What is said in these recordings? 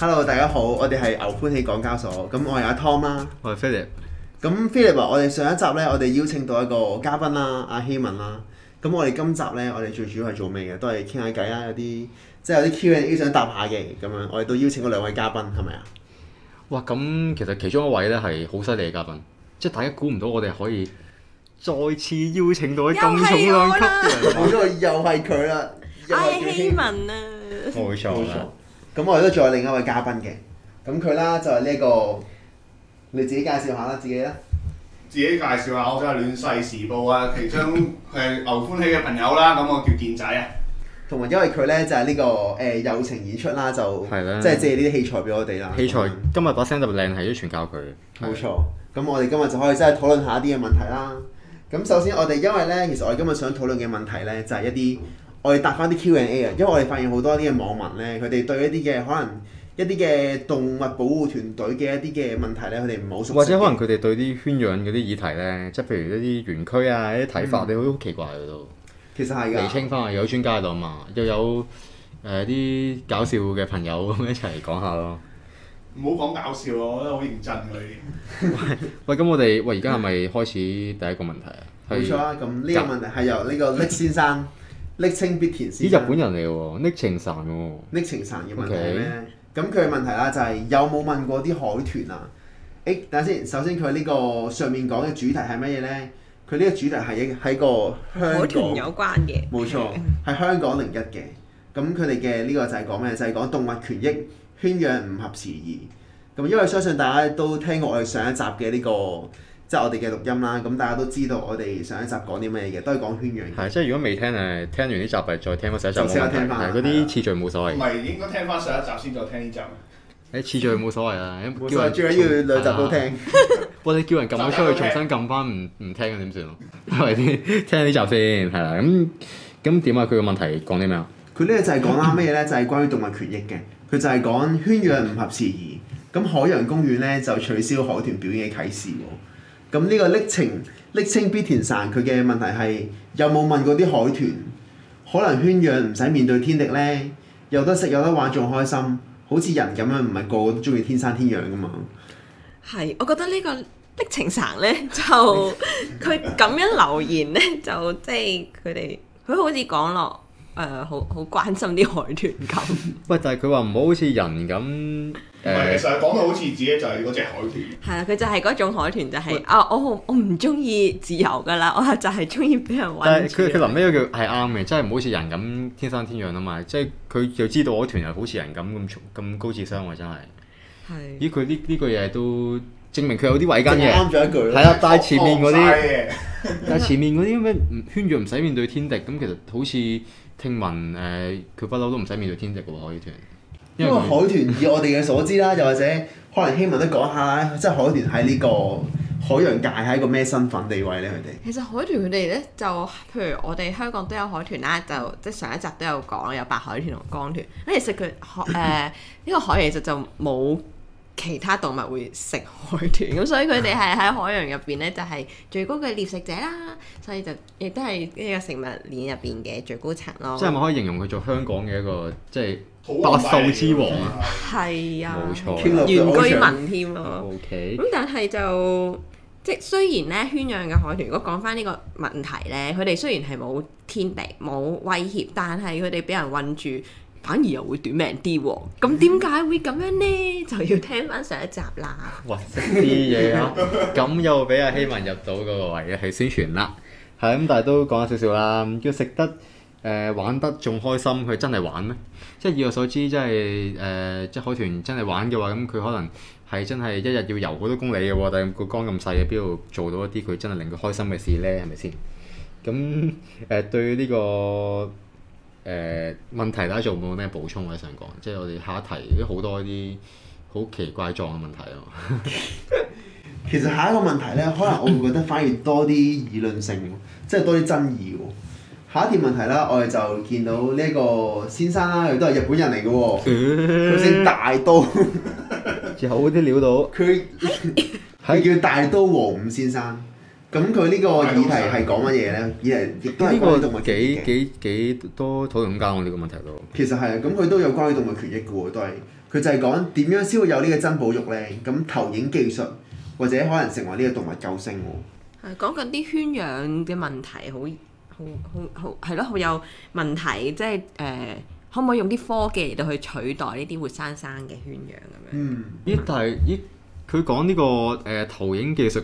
Hello， 大家好，我哋係牛歡喜港交所，咁我係阿 Tom 啦， 我係 Philip。 咁 Philip 啊，我哋上一集呢，我哋邀請到一個嘉賓啦，阿希文啦，咁我哋今集呢，我哋最主要係做咩嘅？都係傾下偈啦，有啲即係有啲 Q&A 想答下嘅，咁樣我哋都邀請咗兩位嘉賓，係咪啊？ 哇，咁其實其中一位咧係好犀利嘅嘉賓，即係大家估唔到我哋可以再次邀請到啲咁重量級嘅人， 冇錯，又係佢啦，又係叫希文啊！ 冇錯啦。 咁我哋都仲有另一位嘉賓嘅，咁佢啦就係呢個，你自己介紹下啦，自己啦。 自己介紹下，我就係亂世時報啊，其中係牛歡喜嘅朋友啦，咁我叫健仔啊。 同埋因為佢咧就係呢個友情演出啦，就係即係借呢啲器材俾我哋啦。 器材今日把聲特別靚，係都全靠佢。 冇錯。咁我哋今日就可以真係討論下一啲嘅問題啦。咁首先我哋因為咧，其實我哋今日想討論嘅問題咧，就係一啲我哋答翻啲 Q&A 啊，因為我哋發現好多啲嘅網民咧，佢哋對一啲嘅可能一啲嘅動物保護團隊嘅一啲嘅問題咧，佢哋唔係好熟悉。 或者可能佢哋對啲圈養嗰啲議題咧，即係譬如一啲園區啊、一啲睇法，你好奇怪嘅都。 其實係㗎。 釐清翻啊，有專家喺度嘛，又有啲搞笑嘅朋友咁一齊講下咯。 唔好講搞笑咯，我覺得好認真㗎你。 喂，咁我哋而家係咪開始第一個問題啊？ 冇錯啊！咁呢個問題係由呢個 Nick 先生暱稱必田先生。 日本人嚟喎，Nick 情神喎。 暱情神嘅問題係咩？咁佢嘅問題啦就係有冇問過啲海豚啊？等下先，首先佢呢個上面講嘅主題係乜嘢咧？佢呢個主題係喺個香海豚港有關嘅， 冇錯，係香港01嘅。咁佢哋嘅呢個就係講咩？就係講動物權益，圈養唔合時宜。咁因為相信大家都聽過我哋上一集嘅呢個，即係我哋嘅錄音啦。咁大家都知道我哋上一集講啲咩嘅，都係講圈養嘅。 係，即係如果未聽誒，聽完呢集咪再聽翻上一集。 就即刻聽返係嗰啲次序冇所謂。 唔係應該聽翻上一集先再聽呢集咩？ 次序冇所謂啦， 冇所謂，最緊要兩集都聽。 喂，你叫人撳咗出去，重新撳翻唔聽點算咯？係咪先？聽呢集先係啦。咁點啊？佢個問題講啲咩啊？ 佢呢個就係講啱咩嘢咧？就係關於動物權益嘅。佢就係講圈養唔合時宜。咁海洋公園咧就取消海豚表演嘅啟示喎。咁呢個暱稱必田神佢嘅問題係有冇問過啲海豚？可能圈養唔使面對天敵咧，有得食有得玩仲開心，好似人咁樣，唔係個個都中意天生天養噶嘛。 係，我覺得呢個暱情神咧，就佢咁樣留言咧，就即係佢好似講落好關心啲海豚咁。 喂，但係佢話唔好好似人咁唔係，其實講到好似自己就係嗰隻海豚。 係啊，佢就係嗰種海豚，就係我唔中意自由㗎啦，我就係中意俾人韞住。 但係佢臨尾嗰句係啱嘅，真係唔好似人咁天生天養啊嘛！即係佢就知道海豚又好似人咁高智商喎，真係。 係。 咦？佢呢句嘢都證明佢有啲慧根嘅。 啱咗一句。 係啦，但係前面嗰啲， 但係前面嗰啲咩圈養唔使面對天敵，咁其實好似聽聞佢不嬲都唔使面對天敵嘅喎，海豚。 因為海豚以我哋嘅所知啦，又或者可能希文都講下，即係海豚喺呢個海洋界係一個咩身份地位咧？佢哋其實海豚佢哋咧就，譬如我哋香港都有海豚啦，就即係上一集都有講有白海豚同江豚。咁其實佢呢個海其實就冇其他動物會食海豚，咁所以佢哋係喺海洋入邊咧就係最高嘅獵食者啦，所以就亦都係呢個食物鏈入邊嘅最高層咯。 即係咪可以形容佢做香港嘅一個即係百獸之王啊？ 係啊， 冇錯， 原居民添咯。 OK。 咁但係就即係雖然咧圈養嘅海豚，如果講翻呢個問題咧，佢哋雖然係冇天敵冇威脅，但係佢哋俾人韞住，反而又會短命啲喎。咁點解會咁樣呢？就要聽翻上一集啦。 哇！識啲嘢啊！咁又俾阿希文入到嗰個位去宣傳啦。係咁，但係都講咗少少啦。要食得玩得仲開心，佢真係玩咩？即係以我所知，即係即係海豚真係玩嘅話，咁佢可能係真係一日要游好多公里嘅喎。但係個缸咁細嘅，邊度做到一啲佢真係令佢開心嘅事咧？係咪先？咁對呢個問題，大家仲有冇咩補充我想講？即係我哋下一題都好多啲好奇怪狀嘅問題咯。 其實下一個問題咧，可能我會覺得反而多啲議論性，即係多啲爭議喎。下一條問題啦，我哋就見到呢一個先生啦，佢都係日本人嚟嘅喎，佢姓大刀， 有啲料到。 佢叫大刀和五先生。咁佢呢個議題係講乜嘢咧？亦都係關於動物權益嘅。 幾多討論空間喎？呢個問題都。 其實係啊，咁佢都有關於動物權益嘅喎，都係。 佢就係講點樣先會有呢個珍寶肉咧？咁投影技術或者可能成為呢個動物救星喎。 係講緊啲圈養嘅問題，好係咯，好有問題，即係可唔可以用啲科技嚟到去取代呢啲活生生嘅圈養咁樣？ 但係佢講呢個投影技術，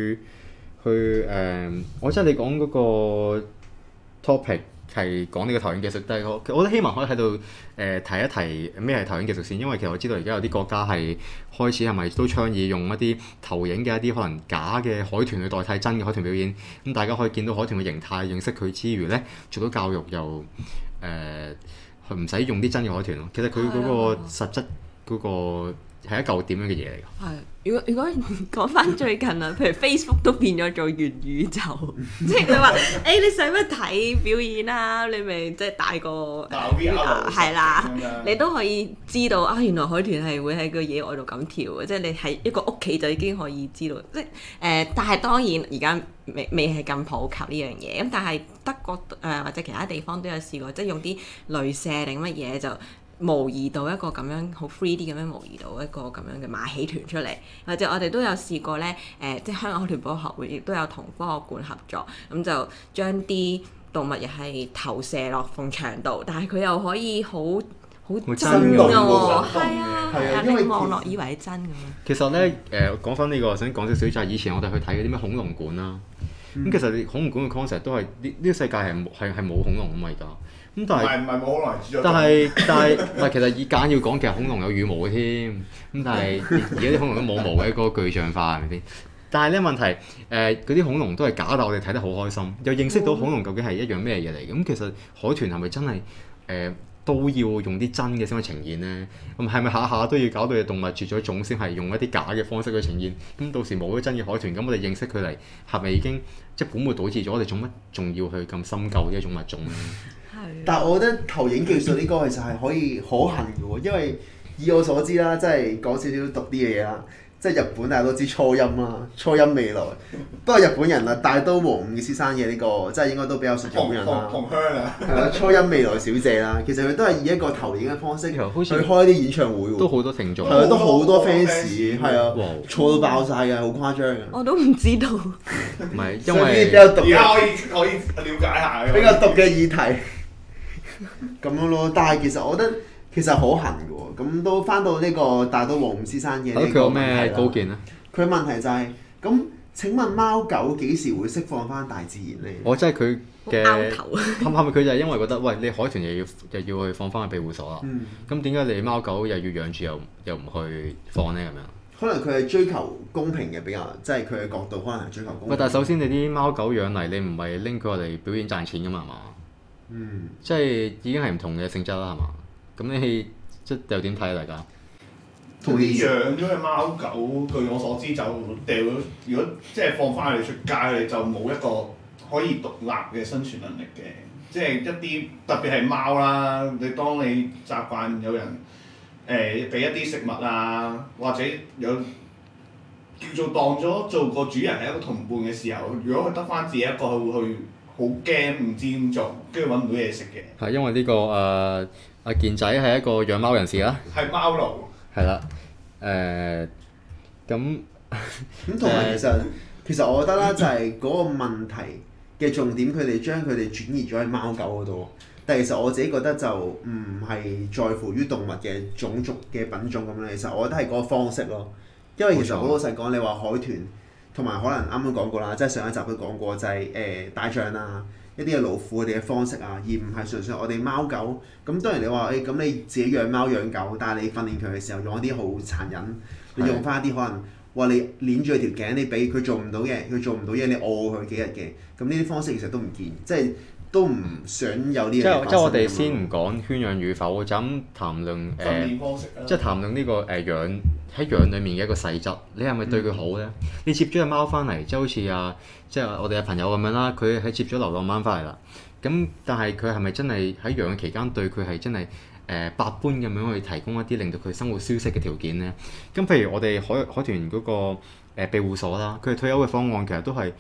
我即係你講嗰個 topic 係講呢個投影技術，但係我覺得希望可以喺度提一提咩係投影技術先，因為其實我知道而家有啲國家係開始係咪都倡議用一啲投影嘅一啲可能假嘅海豚去代替真嘅海豚表演，咁大家可以見到海豚嘅形態，認識佢之餘咧，做到教育又唔使用啲真嘅海豚咯。其實佢嗰個實質嗰個係一嚿點樣嘅嘢嚟㗎？ 係，如果講翻最近啊，譬如 Facebook 都變咗做元宇宙，即係佢話你使乜睇表演啊？你咪即係帶個係啦，你都可以知道啊，原來海豚係會喺個野外度咁跳嘅，即係你喺一個屋企就已經可以知道，即係但係當然而家未係咁普及呢樣嘢，咁但係德國或者其他地方都有試過，即係用啲雷射定乜嘢就模擬到一個咁樣好 3D 咁樣模擬到一個咁樣嘅馬戲團出嚟，或者我哋都有試過咧，即係香港海豚保護學會亦都有同科學館合作，咁就將啲動物又係投射落埲牆度，但係佢又可以好真㗎喎，係啊，你望落以為係真咁樣。 其實咧講翻呢個，想講少少就係以前我哋去睇嗰啲咩恐龍館啦，咁其實你恐龍館嘅 concept 都係呢個世界係冇恐龍啊嘛而家。咁但係唔係冇可能知咗。 但係唔係其實夾硬要講，其實恐龍有羽毛嘅添。咁但係而家啲恐龍都冇毛嘅，嗰個具象化係咪先？但係咧問題嗰啲恐龍都係假，但我哋睇得好開心，又認識到恐龍究竟係一樣咩嘢嚟。咁其實海豚係咪真係都要用啲真嘅先去呈現咧？咁係咪下下都要搞到隻動物絕咗種先係用一啲假嘅方式去呈現？咁到時冇咗真嘅海豚，咁我哋認識佢嚟係咪已經即係本末倒置咗？我哋做乜仲要去咁深究呢一種物種咧？ 但係我覺得投影技術呢個其實係可以可行嘅喎，因為以我所知啦，即係講少少讀啲嘅嘢啦，即係日本大家都知初音啦，初音未來，不過日本人啦，大都和午先生嘅呢個，即係應該都比較熟日本人啦。 同鄉啊， 係啦，初音未來小姐啦，其實佢都係以一個投影嘅方式去開啲演唱會喎， 都好多聽眾， 係啊，都好多 fans， 係啊，錯到爆晒嘅，好誇張嘅。 我都唔知道。 唔係因為比較毒， 而家可以了解下比較毒嘅議題。咁樣咯，但係其實我覺得其實可行嘅喎，咁都翻到呢個大都和午先生嘅呢個問題啦。佢有咩高見咧？ 佢問題就係咁，請問貓狗幾時會釋放翻大自然咧？ 我真係佢嘅係咪佢就係因為覺得喂你海豚又要去放翻去庇護所啦？咁點解你貓狗又要養住又唔去放咧咁樣？ 可能佢係追求公平嘅比較，即係佢嘅角度可能係追求公平。 喂，但係首先你啲貓狗養嚟，你唔係拎佢嚟表演賺錢㗎嘛？係嘛？即係已經係唔同嘅性質啦，係嘛？咁你即係又點睇啊？大家同啲養咗嘅貓狗，據我所知就掉咗。如果即係放翻佢哋出街，你就冇一個可以獨立嘅生存能力嘅。即係一啲特別係貓啦，你當你習慣有人俾一啲食物啊，或者有叫做當咗做個主人係一個同伴嘅時候，如果佢得翻自己一個，佢會去好驚，唔知點做，跟住揾唔到嘢食嘅。 係因為呢個阿健仔係一個養貓人士啦。 係貓奴。 係啦，咁同埋其實我覺得啦，就係嗰個問題嘅重點，佢哋將佢哋轉移咗喺貓狗嗰度。但係其實我自己覺得就唔係在乎於動物嘅種族嘅品種咁樣。其實我覺得係嗰個方式咯。因為其實好老實講，你話海豚同埋可能啱啱講過啦，即係上一集都講過，就係大象啊，一啲嘅老虎佢哋嘅方式啊，而唔係純粹我哋貓狗。咁當然你話咁你自己養貓養狗，但係你訓練佢嘅時候用一啲好殘忍，你用翻一啲可能話你鏈住佢條頸，你俾佢做唔到嘢，佢做唔到嘢，你餓佢幾日嘅。咁呢啲方式其實都唔建議，即係都唔想有呢樣嘢發生。 即係我哋先唔講圈養與否，就咁談論即係談論呢個養喺養裡面嘅一個細則，你係咪對佢好咧？你接咗隻貓翻嚟，即係好似即係我哋嘅朋友咁樣啦，佢係接咗流浪貓翻嚟啦。咁但係佢係咪真係喺養期間對佢係真係百般咁樣去提供一啲令到佢生活舒適嘅條件咧？咁譬如我哋海豚嗰個庇護所啦，佢退休嘅方案其實都係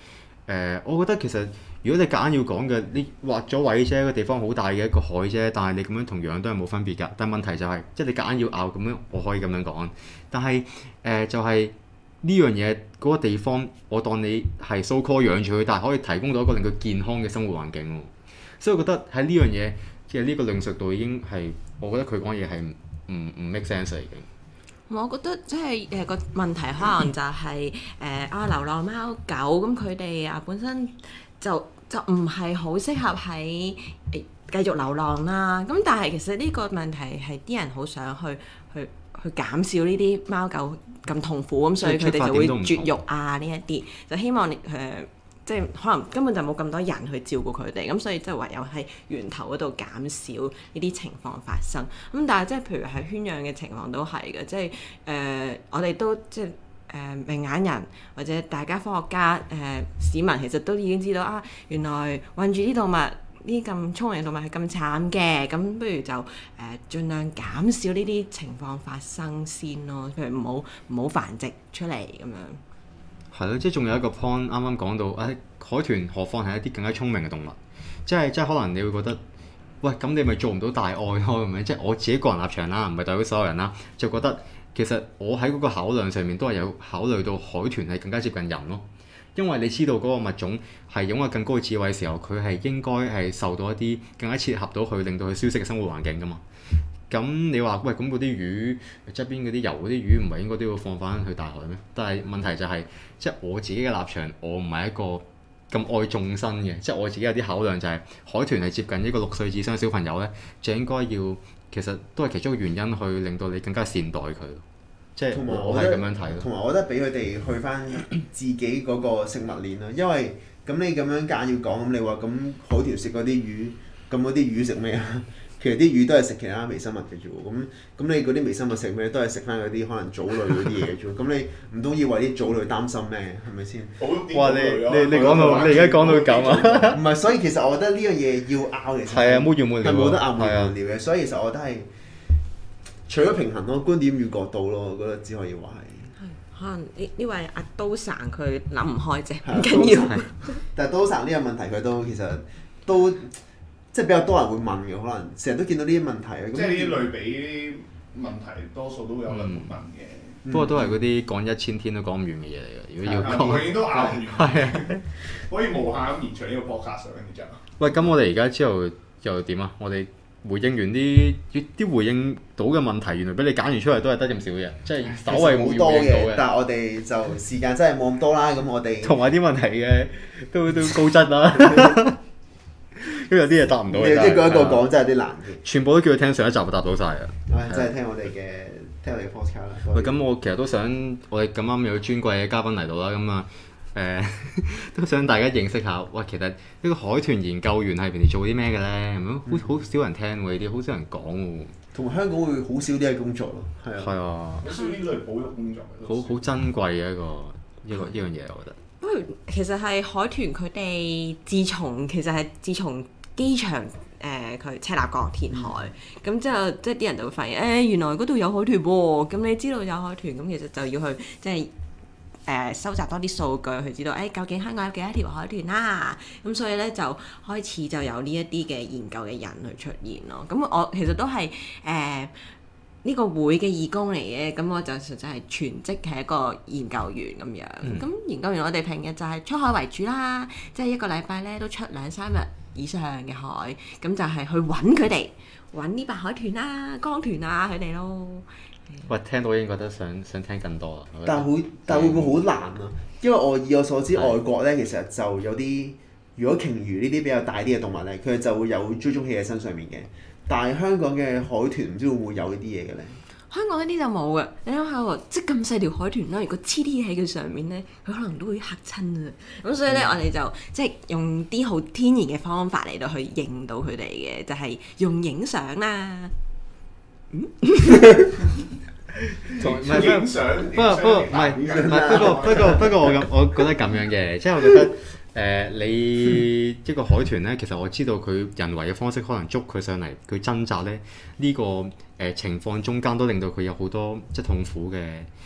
我覺得其實如果你夾硬要講嘅，你劃咗位啫，個地方好大嘅一個海啫，但係你咁樣同樣都係冇分別㗎。但係問題就係、即係你夾硬要拗咁樣，我可以咁樣講。但係就係呢樣嘢嗰個地方，我當你係 so call 養住佢，但係可以提供到一個令佢健康嘅生活環境喎。所以我覺得喺呢樣嘢，即係呢個論述度已經係，我覺得佢講嘢係唔 make sense 嚟嘅。 我覺得即係個問題可能就係流浪貓狗咁佢哋本身就唔係好適合喺繼續流浪啦。咁但係其實呢個問題係啲人好想去減少呢啲貓狗咁痛苦，咁所以佢哋就會絕育啊呢一啲，就希望即係可能根本就冇咁多人去照顧佢哋，咁所以即係唯有喺源頭嗰度減少呢啲情況發生。咁但係即係譬如係圈養嘅情況都係嘅，即係我哋都即係明眼人或者大家科學家市民其實都已經知道原來韞住啲動物呢啲咁聰明嘅動物係咁慘嘅，咁不如就盡量減少呢啲情況發生先咯，譬如唔好繁殖出嚟咁樣。 係咯，即係仲有一個 point 啱啱講到，海豚何況係一啲更加聰明嘅動物，即係可能你會覺得，喂咁你咪做唔到大愛咯咁樣，即係我自己個人立場啦，唔係代表所有人啦，就覺得其實我喺嗰個考量上面都係有考慮到海豚係更加接近人咯，因為你知道嗰個物種係擁有更高嘅智慧嘅時候，佢係應該係受到一啲更加切合到佢令到佢舒適嘅生活環境㗎嘛。咁你話喂咁嗰啲魚側邊嗰啲游嗰啲魚唔係應該都要放翻去大海咩？但係問題就係、即係我自己嘅立場，我唔係一個咁愛眾生嘅，即係我自己有啲考量就係、海豚係接近一個6歲以上嘅小朋友咧，就應該要其實都係其中一個原因去令到你更加善待佢，即係我係咁樣睇咯。 同埋我覺得俾佢哋去翻自己嗰個食物鏈啦，因為咁你咁樣夾硬要講，咁你話咁海豚食嗰啲魚，咁嗰啲魚食咩啊？其實啲魚都係食其他微生物嘅啫喎，咁你嗰啲微生物食咩？都係食翻嗰啲可能藻類嗰啲嘢嘅啫喎，咁你唔通要為啲藻類擔心咩？係咪先？ 哇！你講到你而家講到咁啊？ 唔係，所以其實我覺得呢樣嘢要拗嘅， 係啊，冇完冇了， 係冇得拗冇完了嘅，所以其實我覺得係除咗平衡咯，觀點與角度咯，我覺得只可以話係。 可能呢位阿刀神佢諗唔開啫，唔緊要。 但係刀神呢個問題佢都其實都。即係比較多人會問嘅，可能成日都見到呢啲問題。 即係呢啲類比問題，多數都會有人會問嘅。 不過都係嗰啲講1000天都講唔完嘅嘢嚟嘅。如果要講， 永遠都拗唔完。係啊，可以無限咁延長呢個 podcast 跟住就。 喂，咁我哋而家之後又點啊？我哋回應完啲回應到嘅問題，原來俾你揀完出嚟都係得咁少嘅，即係稍為冇多回應到嘅。 但係我哋就時間真係冇咁多啦。咁我哋同埋啲問題嘅都高質啦。因為有啲嘢答唔到嘅， 一個一個講真係有啲難嘅。 全部都叫佢聽上一集就答到晒啊！ 真係聽我哋嘅 podcast 啦。 喂，咁我其實都想，我哋咁啱有尊貴嘅嘉賓嚟到啦，咁都想大家認識下。喂，其實呢個海豚研究員係平時做啲咩嘅咧？好少人聽喎，呢啲好少人講喎。 同埋香港會好少呢啲工作咯，係啊。 係啊。 好少呢類保育工作。 好珍貴嘅一樣嘢，我覺得。 不過其實係海豚佢哋自從機場佢赤鱲角填海，咁之後即係啲人就會發現原來嗰度有海豚喎，咁你知道有海豚，咁其實就要去即係收集多啲數據去知道究竟香港有幾多條海豚啦，咁所以咧就開始就有呢一啲嘅研究嘅人去出現咯。咁我其實都係呢個會嘅義工嚟嘅，咁我就實際係全職係一個研究員咁樣。咁研究員我哋平日就係出海為主啦，即係一個禮拜咧都出2-3日以上嘅海，咁就係去揾佢哋，揾呢白海豚啊、江豚啊佢哋咯。 喂，聽到已經覺得想聽更多啦。 但會唔會好難啊？因為以我所知，外國咧其實就有啲，如果鯨魚呢啲比較大啲嘅動物咧，佢哋就會有追蹤器喺身上面嘅。但係香港嘅海豚唔知會唔會有呢啲嘢嘅咧？ 香港呢啲就冇嘅，你諗下喎，即係咁細條海豚啦，如果黐啲喺佢上面咧，佢可能都會嚇親啊！咁所以咧，我哋就即係用啲好天然嘅方法嚟到去認到佢哋嘅，就係用影相啦。 影相。 不過我覺得咁樣嘅，即係我覺得。你一個海豚咧，其實我知道佢人為嘅方式可能捉佢上嚟，佢掙扎咧呢個情況中間都令到佢有好多即係痛苦嘅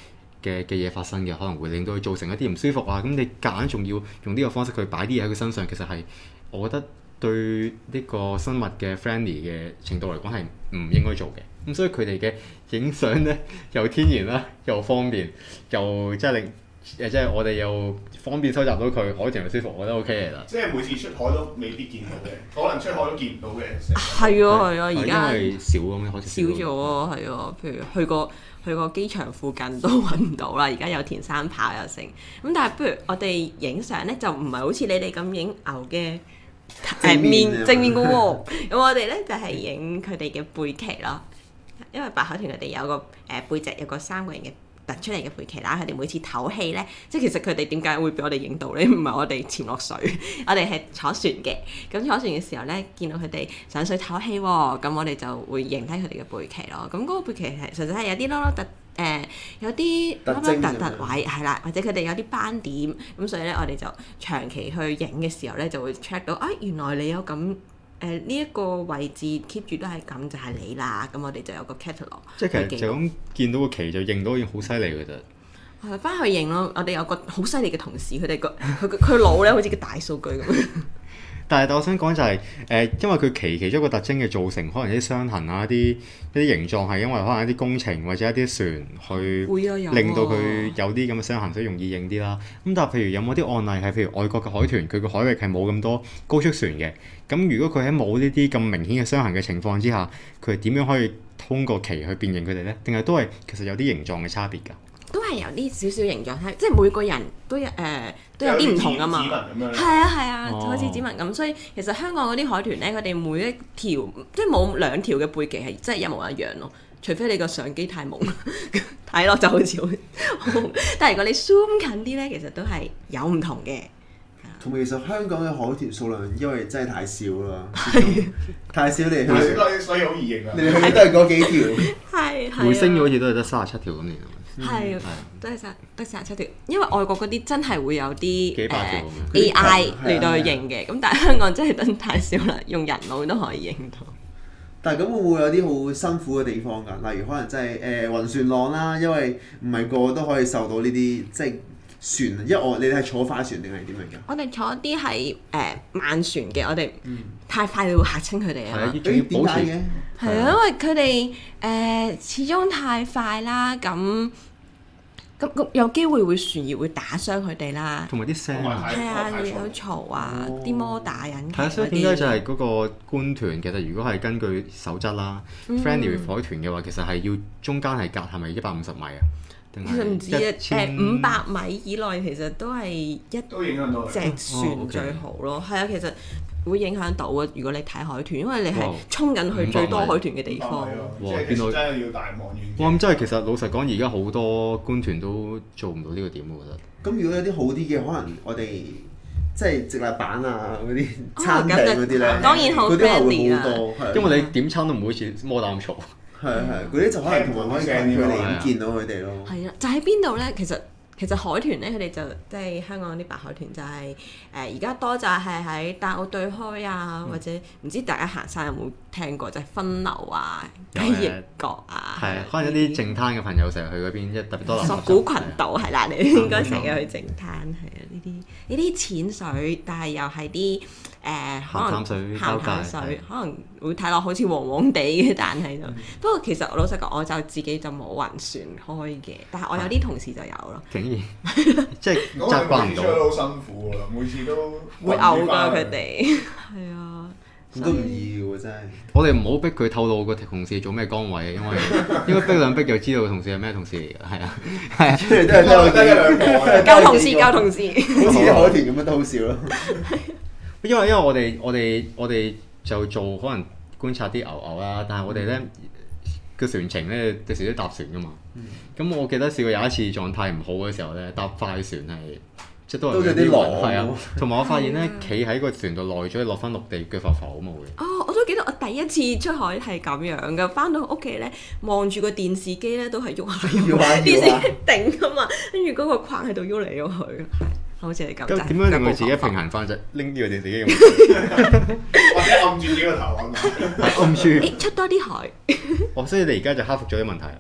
嘅嘢發生嘅，可能會令到佢造成一啲唔舒服啊。咁你夾硬仲要用呢個方式去擺啲嘢喺佢身上，其實係我覺得對呢個生物嘅 friendly 嘅程度嚟講係唔應該做嘅。咁所以佢哋嘅影相咧又天然啦，又方便，又即係令即係我哋又方便收集到佢，海豚又舒服，我覺得 OK 嚟啦。 即係每次出海都未必見到嘅，可能出海都見唔到嘅。 係啊係啊，而家因為少咁樣，好似少咗啊，係啊，譬如去個機場附近都揾唔到啦，而家有填山跑又成。咁但係不如我哋影相咧，就唔係好似你哋咁影牛嘅正面嘅喎。咁我哋咧就係影佢哋嘅背鰭咯，因為白海豚佢哋有個背脊有個3個人嘅突出嚟嘅背鰭啦，佢哋每次唞氣咧，即係其實佢哋點解會俾我哋影到咧？唔係我哋潛落水，我哋係坐船嘅。咁坐船嘅時候咧，見到佢哋上水唞氣喎，咁我哋就會影低佢哋嘅背鰭咯。咁嗰個背鰭係實際係有啲凹凹凸有啲凹凹凸位係啦，或者佢哋有啲斑點，咁所以咧我哋就長期去影嘅時候咧，就會 check 到原來你有咁。呢一個位置 keep 住都係咁就係你啦，咁我哋就有個 catalog。 即係其實就咁見到個旗就認到已經好犀利嘅啫。 係翻去認咯，我哋有個好犀利嘅同事，佢哋佢腦咧好似個大數據咁。 但係我想講就係因為佢其中一個特徵嘅造成，可能啲傷痕啊、一啲形狀係因為可能一啲工程或者一啲船去令到佢有啲咁嘅傷痕，所以容易認啲啦。咁但係譬如有冇啲案例係譬如外國嘅海豚，佢個海域係冇咁多高速船嘅，咁如果佢喺冇呢啲咁明顯嘅傷痕嘅情況之下，佢點樣可以通過旗去辨認佢哋咧？定係都係其實有啲形狀嘅差別㗎？ 都係有啲少少形狀，即係每個人都有啲唔同㗎嘛。係啊，好似指紋咁。所以其實香港嗰啲海豚咧，佢哋每一條即係冇2條嘅背鰭係真係一模一樣咯。除非你個相機太朦，睇落就好似好朦。但係如果你 zoom 近啲咧，其實都係有唔同嘅。 同埋其實香港嘅海豚數量因為真係太少啦，太少嚟去， 所以好易認啊！ 嚟去都係嗰幾條。 係回升好似都係得37條咁嚟。 係，都係得37條，因為外國嗰啲真係會有啲幾百條 AI 嚟到去認嘅，咁但係香港真係得太少啦，用人腦都可以認到。 但係咁會唔會有啲好辛苦嘅地方㗎？例如可能真係暈船浪啦，因為唔係個個都可以受到呢啲即係船，因為你哋係坐快船定係點樣㗎？ 我哋坐啲係慢船嘅，我哋太快你會嚇親佢哋啊嘛。 點解嘅？ 係啊，因為佢哋始終太快啦，咁有機會船葉會打傷佢哋啦。 同埋啲聲係啊，有嘈啊，啲摩打引擎嗰啲。 所以點解就係嗰個觀豚其實如果係根據守則啦，friendly 海豚嘅話，其實係要中間係隔係咪150米啊？ 其實唔止500米以內其實都係一隻船最好咯。係啊，其實會影響到啊！如果你睇海豚，因為你係衝緊去最多海豚嘅地方。 哇！見到真係要大望遠鏡。 哇！咁真係其實老實講，而家好多觀豚都做唔到呢個點，我覺得。 咁如果有啲好啲嘅，可能我哋即係直立板啊嗰啲餐廳嗰啲咧， 當然好 friendly 啦。 因為你點餐都唔會好似摩打咁嘈。 係嗰啲就可能同埋可以近距離咁見到佢哋咯。係啊，就喺邊度咧？其實海豚咧，佢哋就即係香港啲白海豚就係而家多就係喺大澳對開啊，或者唔知大家行山有冇聽過，就係分流啊、雞翼角啊。 係可能一啲淨灘嘅朋友成日去嗰邊，即係特別多男。 索罟群島係啦，你應該成日去淨灘係啊，呢啲淺水，但係又係啲可能鹹淡水，可能會睇落好似黃黃地嘅，但係就不過其實老實講，我就自己就冇暈船開嘅，但係我有啲同事就有咯。 竟然即係習慣唔到， 好辛苦㗎，每次都會嘔㗎佢哋。係啊， 咁都唔易嘅喎，真係。 我哋唔好逼佢透露個同事做咩崗位，因為應該逼兩逼就知道個同事係咩同事嚟㗎，係啊，係啊， 出嚟都係得一兩個。 舊同事， 好似啲海豚咁樣都好笑咯。 因為我哋就做可能觀察啲牛啦，但係我哋咧個船程咧有時都搭船㗎嘛。咁我記得試過有一次狀態唔好嘅時候咧，搭快船係即係都係有啲暈，係啊。同埋我發現咧，企喺個船度耐咗，落翻陸地腳浮浮咁會。 哦，我都記得我第一次出海係咁樣㗎，翻到屋企咧望住個電視機咧都係喐下喐下，電視機頂㗎嘛，跟住嗰個框喺度喐嚟喐去，好似係咁。 咁點樣令佢自己平衡翻啫？拎住個電視機咁， 或者按住自己個頭咁， 按住。 出多啲海。 所以你而家就克服咗啲問題啦。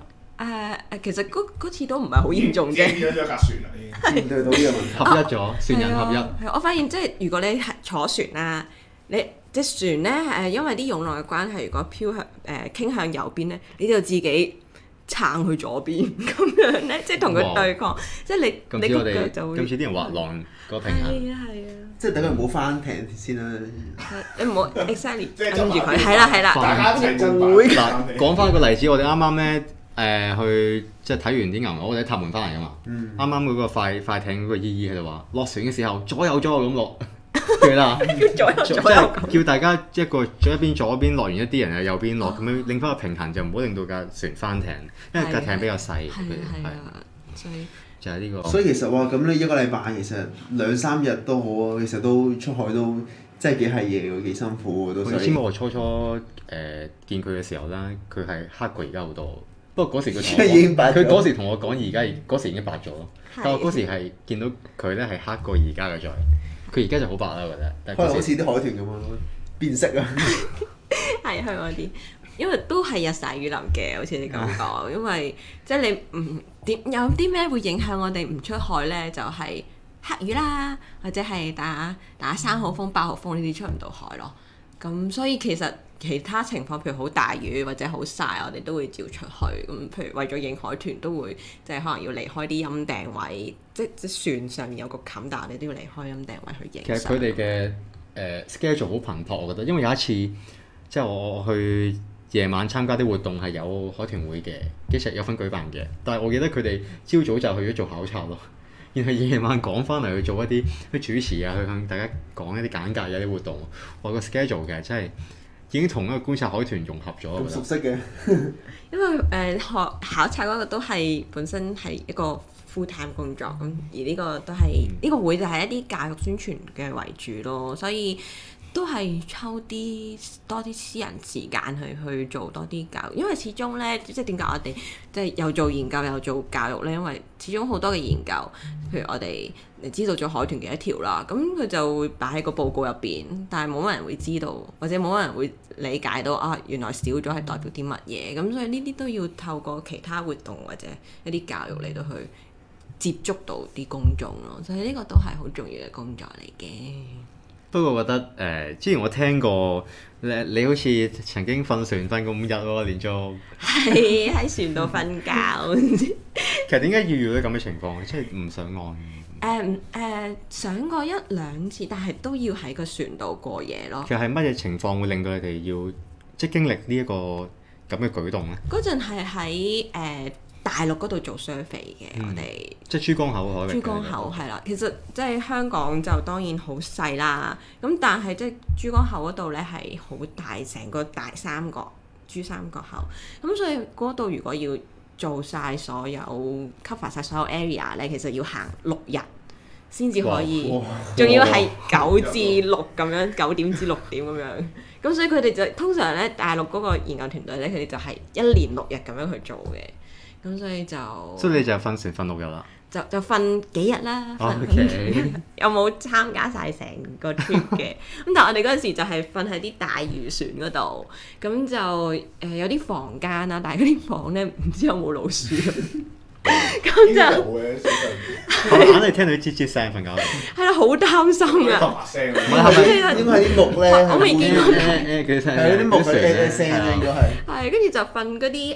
其實嗰次都唔係好嚴重啫。 變咗架船啦已經。 面對到呢個問題。 合一咗，船人合一。 係我發現即係如果你係坐船啦，你隻船咧因為啲湧浪嘅關係，如果飄向傾向右邊咧，你就自己撐去左邊咁樣咧，即係同佢對抗，即係你個今次我哋腳就會今次啲人滑浪個平衡。 係啊， 即係等佢唔好翻艇先啦。 你唔好 exactly 即係跟住佢，係啦， 大家一齊真會嗱，講翻個例子，我哋啱啱咧去即係睇完啲牛，我哋喺塔門翻嚟噶嘛。啱啱嗰個快艇嗰個姨姨喺度話，落船嘅時候左右咁落，記得啊？ 左右即係叫大家一邊左邊落完，一啲人喺右邊落，咁樣令翻個平衡，就唔好令到架船翻艇，因為架艇比較細。 係啊，所以就係呢個。 所以其實哇，咁你一個禮拜其實2-3日都好啊，其實都出海都真係幾係嘢喎，幾辛苦喎都。 你知唔知我初見佢嘅時候啦，佢係黑過而家好多。不過嗰時佢已經白咗佢嗰時同我講，而家嗰時已經白咗咯。但我嗰時係見到佢咧係黑過而家嘅再，佢而家就好白啦，我覺得。但可能好似啲海豚咁啊，變色啊！ 係香港啲，因為都係日曬雨淋嘅，好似你咁講，因為即係你唔有啲咩會影響我哋唔出海咧，就係黑雨啦，或者係打3號風、8號風呢啲出唔到海咯。咁所以其實其他情況，譬如好大雨或者好曬，我哋都會照出去。咁譬如為咗影海豚，都會即係可能要離開啲陰訂位，即船上面有個冚，但係我哋都要離開陰訂位去影。 其實佢哋嘅schedule 好頻撲，我覺得，因為有一次即係我去夜晚參加啲活動係有海豚會嘅，幾時有份舉辦嘅，但係我記得佢哋朝早就去咗做考察咯。然後夜晚趕翻嚟去做一啲主持啊，去向大家講一啲簡介嘅一啲活動。我個 schedule 嘅真係已經同一個觀察海豚融合咗。 咁熟悉嘅。 因為考察嗰個都係本身係一個 full time 工作，咁而呢個都係呢個會就係一啲教育宣傳嘅為主咯，所以都係抽多啲私人時間去做多啲教育，因為始終咧，即係點解我哋即係又做研究又做教育咧？因為始終好多嘅研究，譬如我哋知道咗海豚嘅一條啦，咁佢就會擺喺個報告入邊，但係冇乜人會知道，或者冇乜人會理解到啊，原來少咗係代表啲乜嘢？咁所以呢啲都要透過其他活動或者一啲教育嚟到去接觸到啲公眾咯，所以呢個都係好重要嘅工作嚟嘅。 不過我覺得之前我聽過你好似曾經瞓船瞓過5日喎，連續係喺船度瞓覺。 其實點解要遇到咁嘅情況？即係唔上岸。 上過1-2次，但係都要喺個船度過夜咯。 其實係乜嘢情況會令到你哋要即係經歷呢一個咁嘅舉動咧？ 嗰陣係喺大陸嗰度做 survey 嘅，我哋即係珠江口海域。 珠江口係啦，其實即係香港就當然好細啦，咁但係即係珠江口嗰度咧係好大，成個大三角珠三角口，咁所以嗰度如果要做晒所有 cover 晒所有 area 咧，其實要行6日先至可以，仲要係9至6咁樣，9點至6點咁樣。咁所以佢哋就通常咧，大陸嗰個研究團隊咧，佢哋就係1連6日咁樣去做嘅。咁所以你就瞓船瞓6日啦。 就瞓幾日啦，有冇參加晒成個 trip 嘅？咁但係我哋嗰陣時就係瞓喺啲大漁船嗰度，咁就有啲房間啦，但係嗰啲房咧唔知有冇老鼠，咁就我硬係聽到啲吱吱聲瞓覺。 係啦，好擔心啊！ 發聲唔係應該係啲木咧， 我未見過係啲木嘅聲應該係。 係跟住就瞓嗰啲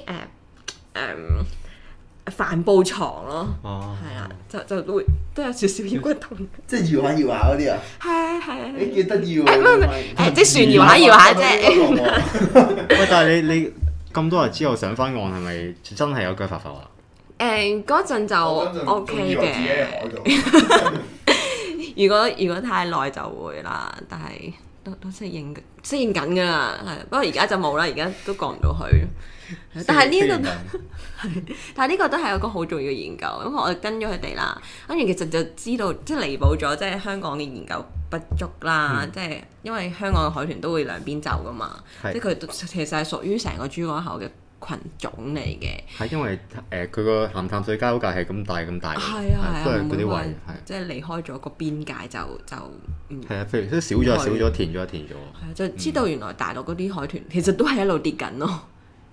帆布床咯，係啊，就會都有少少腰骨痛， 即係搖下搖下嗰啲啊。 係， 你幾得意喎！ 即係船搖下搖下啫。 喂，但係你咁多日之後上翻岸係咪真係有腳發啊？ 嗰陣就 OK 嘅。如果太耐就會啦，但係都適應緊㗎啦。係，不過而家就冇啦，而家都過唔到去。但係呢個都係一個好重要嘅研究，因為我哋跟咗佢哋啦，跟住其實就知道即係彌補咗即係香港嘅研究不足啦，即係因為香港嘅海豚都會兩邊走噶嘛，即係佢其實係屬於成個珠江口嘅群種嚟嘅。係因為佢個鹹淡水交界係咁大， 係啊， 都係嗰啲位， 即係離開咗個邊界就係啊，譬如都少咗，填咗。係啊， 就知道原來大陸嗰啲海豚其實都係一路跌緊咯。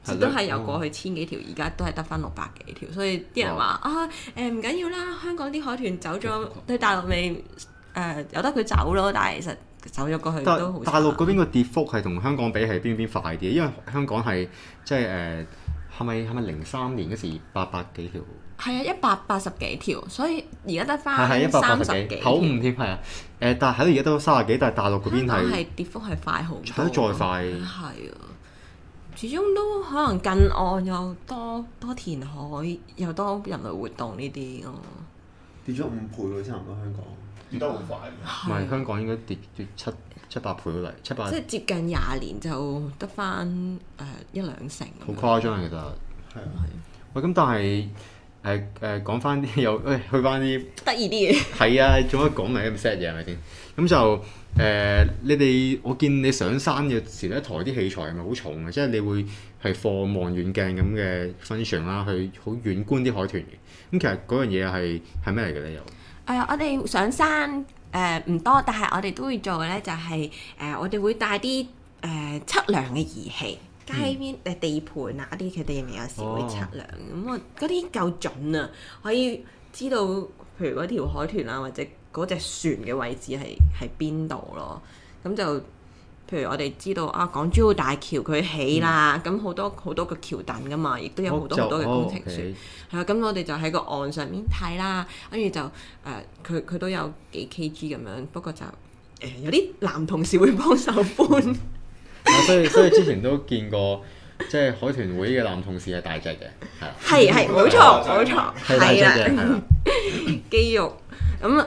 都係由過去千幾條，而家都係得翻600幾條，所以啲人話啊唔緊要啦，香港啲海豚走咗對大陸咪由得佢走咯，但係其實走咗過去都好。 大陸嗰邊個跌幅係同香港比係邊快啲？因為香港係即係係咪03年嗰時800幾條？ 係啊，180幾條，所以而家得翻係 30幾， 口誤添係啊。但係喺度而家都30幾，但係大陸嗰邊係跌幅係快好多， 係得再快。 係啊，始終都可能近岸又多填海，又多人類活動呢啲咯。 跌咗5倍喎，差唔多香港。 跌得好快嘅。 唔係香港應該跌700倍到嚟，700。 即係接近20年就得翻1-2成。 好誇張啊！其實係啊。 喂，咁但係。講翻啲又去翻啲得意啲嘅係啊，做乜講埋咁 set 嘢係咪先？咁就你哋我見你上山嘅時咧，抬啲器材係咪好重嘅？即係你會係放望遠鏡咁嘅 function 啦，去好遠觀啲海豚嘅。咁其實嗰樣嘢係咩嚟嘅咧？又我哋上山唔多，但係我哋都會做嘅咧，就係我哋會帶啲測量嘅儀器。街邊地盤啊啲，佢哋咪有時會測量，咁我嗰啲夠準啊，可以知道譬如嗰條海豚啊，或者嗰隻船嘅位置係邊度咯。咁就譬如我哋知道啊，港珠澳大橋佢起啦，咁好多個橋墩噶嘛，亦都有好多嘅工程船。係啊，咁我哋就喺個岸上面睇啦，跟住就佢都有幾 kg 咁樣，不過就有啲男同事會幫手搬。 所以之前都見過，即係海豚會嘅男同事係大隻嘅， 係冇錯， 係大隻嘅，係啦， 肌肉咁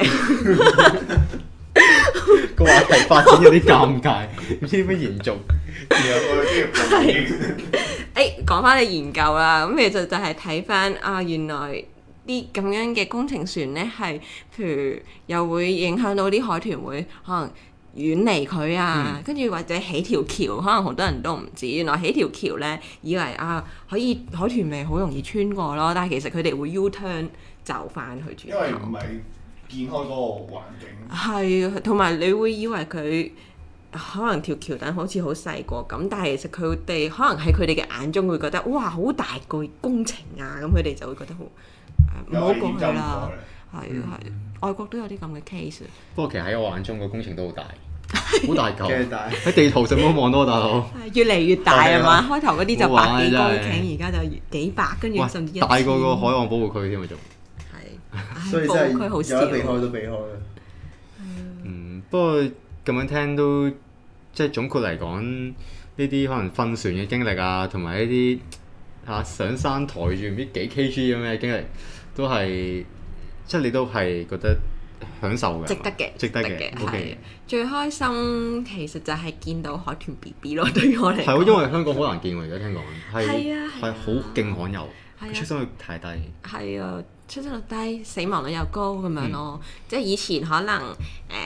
個話題發展有啲尷尬，唔知點樣延續。 講翻你研究啦，咁其實就係睇翻啊，原來啲咁樣嘅工程船咧，係譬如又會影響到啲海豚會可能遠離佢啊，跟住或者起條橋，可能好多人都唔知，原來起條橋咧，以為啊可以海豚咪好容易穿過咯，但係其實佢哋會 U-turn 走翻去轉頭。 因為唔係見開嗰個環境。 係啊，同埋你會以為佢可能條橋墩好似好細個咁，但係其實佢哋可能喺佢哋嘅眼中會覺得哇好大個工程啊，咁佢哋就會覺得好唔好過去啦。係啊係，外國都有啲咁嘅 case。 不過其實喺我眼中個工程都好大。好大嚿，喺地圖上都望到，大佬。 越嚟越大係嘛？開頭嗰啲就100幾公頃，而家就幾百，跟住甚至大過個海岸保護區添啊！仲係， 所以真係保護區好少， 有得避開都避開啦。 不過咁樣聽都即係總括嚟講，呢啲可能訓船嘅經歷啊，同埋一啲上山抬住唔知幾 kg 咁嘅經歷，都係即係你都係覺得享受嘅，值得嘅。OK， 最開心其實就係見到海豚 BB 咯，對於我嚟講。 係因為香港好難見喎，而家聽講係好勁罕有，出生率太低。 係啊，出生率低，死亡率又高咁樣咯。即係以前可能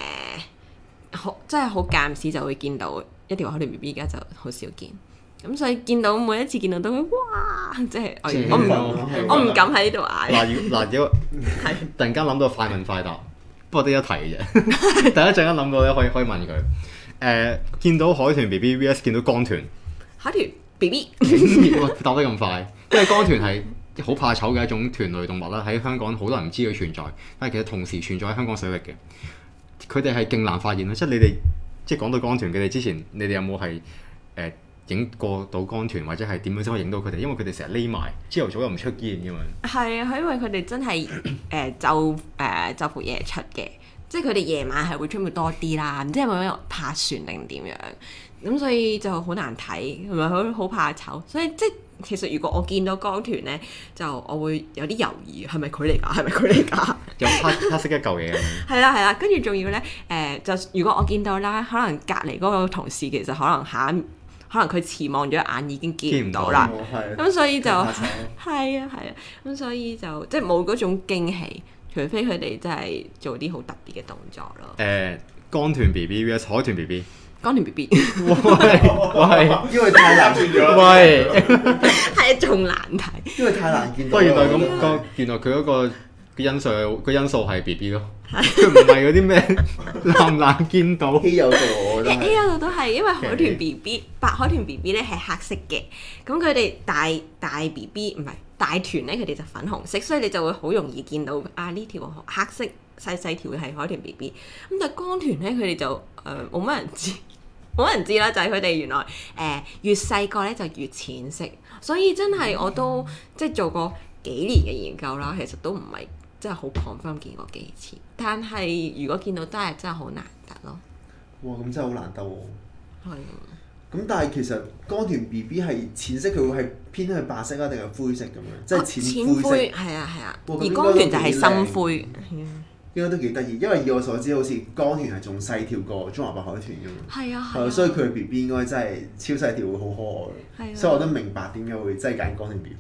真係好間唔時就會見到一條海豚 BB， 而家就好少見。咁所以每一次見到都會哇！即係我唔敢喺呢度嗌。 嗱，如果突然間諗到快問快答。不過得一題嘅啫，第一陣間諗到咧，可以問佢。見到海豚 BB vs 見到江豚， 海豚 BB 答得咁快，因為江豚係好怕醜嘅一種豚類動物啦，喺香港好多人唔知佢存在，但係其實同時存在喺香港水域嘅。佢哋係勁難發現咯，即係你哋即係講到江豚，佢哋之前你哋有冇係影過到江豚，或者係點樣先可以影到佢哋？因為佢哋成日匿埋，朝頭早又唔出現㗎嘛。係啊，因為佢哋真係就乎夜出嘅，即係佢哋夜晚係會出沒多啲啦。唔知係咪泊船定點樣？咁所以就好難睇，同埋好怕醜。所以即係其實如果我見到江豚咧，就我會有啲猶豫，係咪佢嚟㗎？係咪佢嚟㗎？ 有黑色一嚿嘢。 係啦，跟住仲要咧就如果我見到啦，可能隔離嗰個同事其實可能佢遲望咗一眼已經見唔到啦，咁所以就係啊，咁所以就即係冇嗰種驚喜，除非佢哋真係做啲好特別嘅動作咯。 江豚 BB vs 海豚 BB， 江豚 BB， 喂， 因為太難見咗， 喂， 係仲難睇， 因為太難見到。 不過原來佢嗰個因素係 B B 咯，佢唔係嗰啲咩難唔難見到。 稀有度我覺得 A 嗰度都係因為海豚 Okay. BB 白海豚 BB 咧係黑色嘅，咁佢哋大 BB 唔係大團咧，佢哋就粉紅色，所以你就會好容易見到啊呢條黑色細條嘅係海豚 BB。咁但係光團咧，佢哋就冇乜人知。冇人知啦，就係佢哋原來越細個咧就越淺色，所以真係我都即係做過幾年嘅研究啦，其實都唔係真係好 confirm 見過幾次，但係如果見到真係好難得咯。 哇，咁真係好難得喎。 係咁但係其實光團 BB 係淺色，佢會係偏向白色啊，定係灰色咁樣？即係淺灰色。 係啊， 哇而光團就係深灰。 應該都幾得意，因為以我所知，好似光團係仲細條過中華白海豚㗎嘛。 係啊， 係啊，所以佢嘅 BB 應該真係超細條，會好可愛。所以我都明白點解會真係揀光團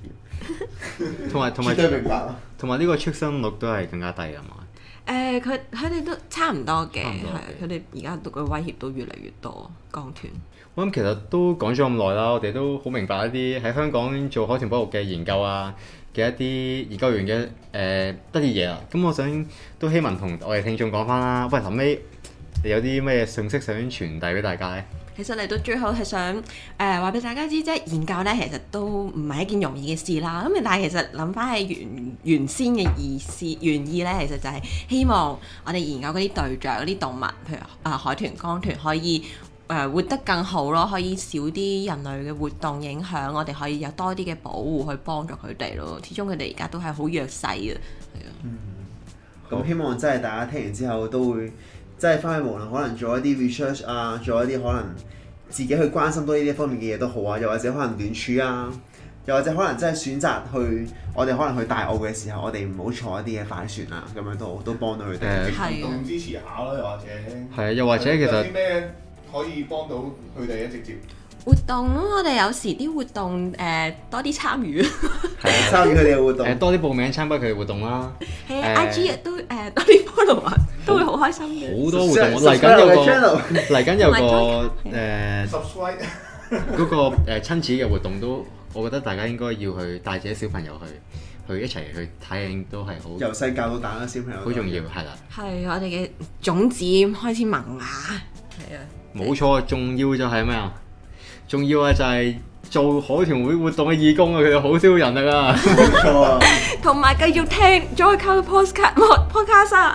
BB。 同埋絕對明白咯。 同埋呢個出生率都係更加低啊嘛。 佢哋都差唔多嘅， 差唔多係佢哋而家嘅威脅都越嚟越多光團。 我諗其實都講咗咁耐啦，我哋都好明白一啲喺香港做海豚保育嘅研究啊嘅一啲研究員嘅得意嘢啊。咁我想都希望同我哋聽眾講翻啦。喂，臨尾你有啲咩信息想傳遞俾大家咧？ 其實嚟到最後係想話俾大家知啫，研究咧其實都唔係一件容易嘅事啦。咁但係其實諗翻係原先嘅原意咧，其實就係希望我哋研究嗰啲對象嗰啲動物，譬如海豚、光團可以活得更好咯，可以少啲人類嘅活動影響，我哋可以有多啲嘅保護去幫助佢哋咯。始終佢哋而家都係好弱勢嘅，係啊。 咁希望真係大家聽完之後都會真係翻去，無論可能做一啲 research 啊，做一啲可能自己去關心多呢啲方面嘅嘢都好啊，又或者可能聯署啊，又或者可能真係選擇去我哋可能去大澳嘅時候，我哋唔好坐一啲嘅快船啊，咁樣都幫到佢哋。 活動支持下咯，又或者係啊，又或者其實有啲咩可以幫到佢哋咧？直接活動我哋有時啲活動多啲參與， 參與佢哋嘅活動， 多啲報名參加佢哋活動啦。 係啊，IG 都多啲 follow 啊，都會好開心嘅。 好多活動嚟緊有個 subscribe 嗰個親子嘅活動都，我覺得大家應該要去帶自己小朋友去一齊去睇，都係好由細教到大啦，小朋友好重要，係啦。 係我哋嘅種子開始萌芽，係啊。 冇錯，重要就係咩啊？重要啊就係做海豚會活動嘅義工啊！佢哋好少人啊！ 冇錯啊！ 同埋繼續聽 Joy Cow podcast 啊！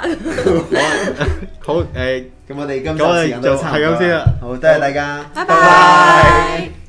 好咁我哋今集時間就都差唔多係咁先啦。 好，多謝大家， 拜拜。